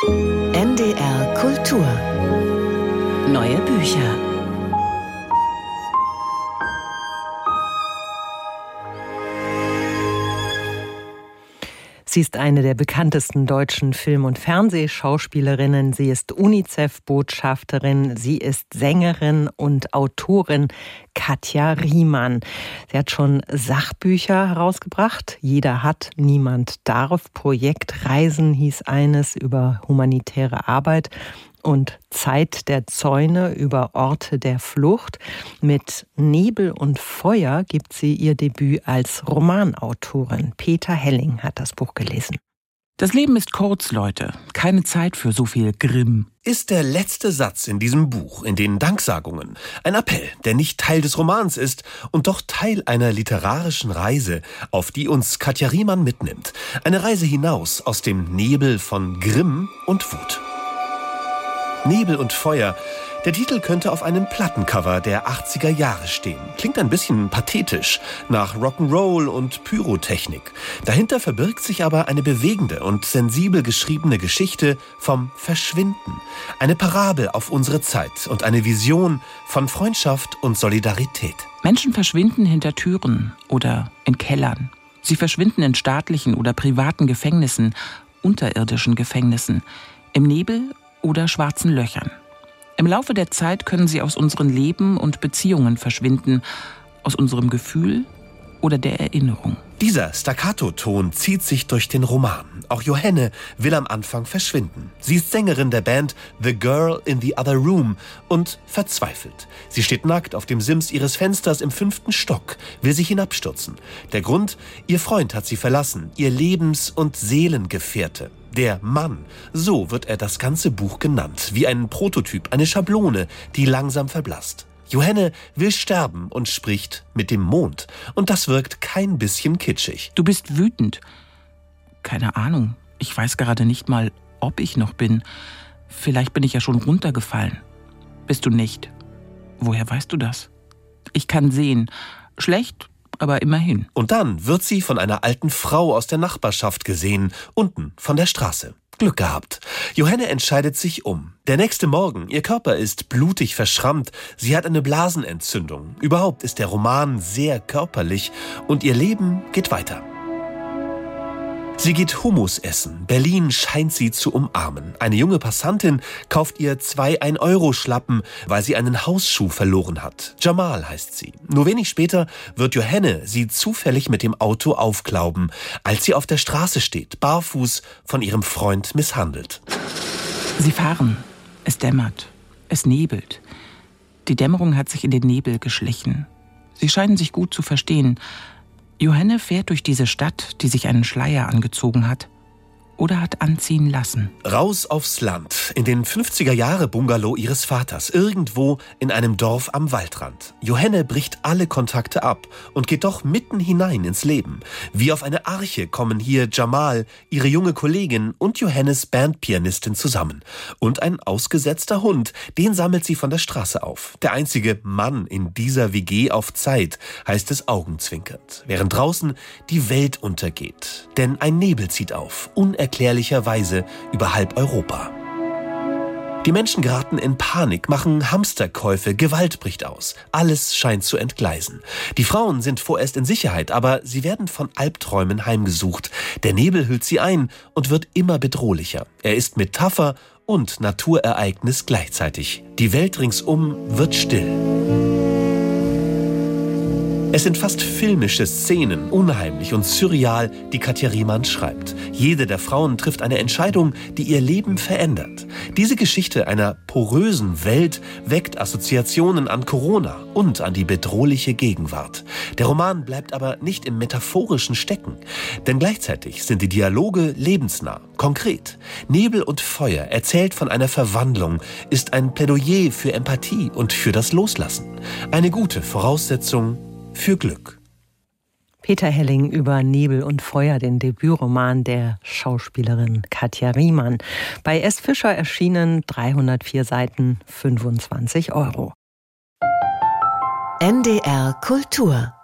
NDR Kultur. Neue Bücher. Sie ist eine der bekanntesten deutschen Film- und Fernsehschauspielerinnen. Sie ist UNICEF-Botschafterin. Sie ist Sängerin und Autorin Katja Riemann. Sie hat schon Sachbücher herausgebracht. Jeder hat, niemand darf. Projektreisen hieß eines über humanitäre Arbeit. Und Zeit der Zäune über Orte der Flucht. Mit Nebel und Feuer gibt sie ihr Debüt als Romanautorin. Peter Helling hat das Buch gelesen. Das Leben ist kurz, Leute. Keine Zeit für so viel Grimm. Ist der letzte Satz in diesem Buch, in den Danksagungen. Ein Appell, der nicht Teil des Romans ist und doch Teil einer literarischen Reise, auf die uns Katja Riemann mitnimmt. Eine Reise hinaus aus dem Nebel von Grimm und Wut. Nebel und Feuer. Der Titel könnte auf einem Plattencover der 80er Jahre stehen. Klingt ein bisschen pathetisch, nach Rock'n'Roll und Pyrotechnik. Dahinter verbirgt sich aber eine bewegende und sensibel geschriebene Geschichte vom Verschwinden. Eine Parabel auf unsere Zeit und eine Vision von Freundschaft und Solidarität. Menschen verschwinden hinter Türen oder in Kellern. Sie verschwinden in staatlichen oder privaten Gefängnissen, unterirdischen Gefängnissen, im Nebel oder schwarzen Löchern. Im Laufe der Zeit können sie aus unseren Leben und Beziehungen verschwinden, aus unserem Gefühl oder der Erinnerung. Dieser Staccato-Ton zieht sich durch den Roman. Auch Johanne will am Anfang verschwinden. Sie ist Sängerin der Band The Girl in the Other Room und verzweifelt. Sie steht nackt auf dem Sims ihres Fensters im 5. Stock, will sich hinabstürzen. Der Grund? Ihr Freund hat sie verlassen, ihr Lebens- und Seelengefährte. Der Mann, so wird er das ganze Buch genannt, wie ein Prototyp, eine Schablone, die langsam verblasst. Johanne will sterben und spricht mit dem Mond. Und das wirkt kein bisschen kitschig. Du bist wütend. Keine Ahnung, ich weiß gerade nicht mal, ob ich noch bin. Vielleicht bin ich ja schon runtergefallen. Bist du nicht? Woher weißt du das? Ich kann sehen. Schlecht, aber immerhin. Und dann wird sie von einer alten Frau aus der Nachbarschaft gesehen, unten von der Straße. Glück gehabt. Johanne entscheidet sich um. Der nächste Morgen, ihr Körper ist blutig verschrammt, sie hat eine Blasenentzündung. Überhaupt ist der Roman sehr körperlich und ihr Leben geht weiter. Sie geht Hummus essen. Berlin scheint sie zu umarmen. Eine junge Passantin kauft ihr 2 1-Euro-Schlappen, weil sie einen Hausschuh verloren hat. Jamal heißt sie. Nur wenig später wird Johanne sie zufällig mit dem Auto aufklauben, als sie auf der Straße steht, barfuß, von ihrem Freund misshandelt. Sie fahren. Es dämmert. Es nebelt. Die Dämmerung hat sich in den Nebel geschlichen. Sie scheinen sich gut zu verstehen. Johanne fährt durch diese Stadt, die sich einen Schleier angezogen hat oder hat anziehen lassen. Raus aufs Land, in den 50er-Jahre-Bungalow ihres Vaters, irgendwo in einem Dorf am Waldrand. Johanne bricht alle Kontakte ab und geht doch mitten hinein ins Leben. Wie auf eine Arche kommen hier Jamal, ihre junge Kollegin und Johannes Bandpianistin zusammen. Und ein ausgesetzter Hund, den sammelt sie von der Straße auf. Der einzige Mann in dieser WG auf Zeit, heißt es augenzwinkernd. Während draußen die Welt untergeht. Denn ein Nebel zieht auf, unerklärlicherweise über halb Europa. Die Menschen geraten in Panik, machen Hamsterkäufe, Gewalt bricht aus. Alles scheint zu entgleisen. Die Frauen sind vorerst in Sicherheit, aber sie werden von Albträumen heimgesucht. Der Nebel hüllt sie ein und wird immer bedrohlicher. Er ist Metapher und Naturereignis gleichzeitig. Die Welt ringsum wird still. Es sind fast filmische Szenen, unheimlich und surreal, die Katja Riemann schreibt. Jede der Frauen trifft eine Entscheidung, die ihr Leben verändert. Diese Geschichte einer porösen Welt weckt Assoziationen an Corona und an die bedrohliche Gegenwart. Der Roman bleibt aber nicht im Metaphorischen stecken, denn gleichzeitig sind die Dialoge lebensnah, konkret. Nebel und Feuer erzählt von einer Verwandlung, ist ein Plädoyer für Empathie und für das Loslassen. Eine gute Voraussetzung für Glück. Peter Helling über Nebel und Feuer, den Debütroman der Schauspielerin Katja Riemann. Bei S. Fischer erschienen, 304 Seiten, 25 €. NDR Kultur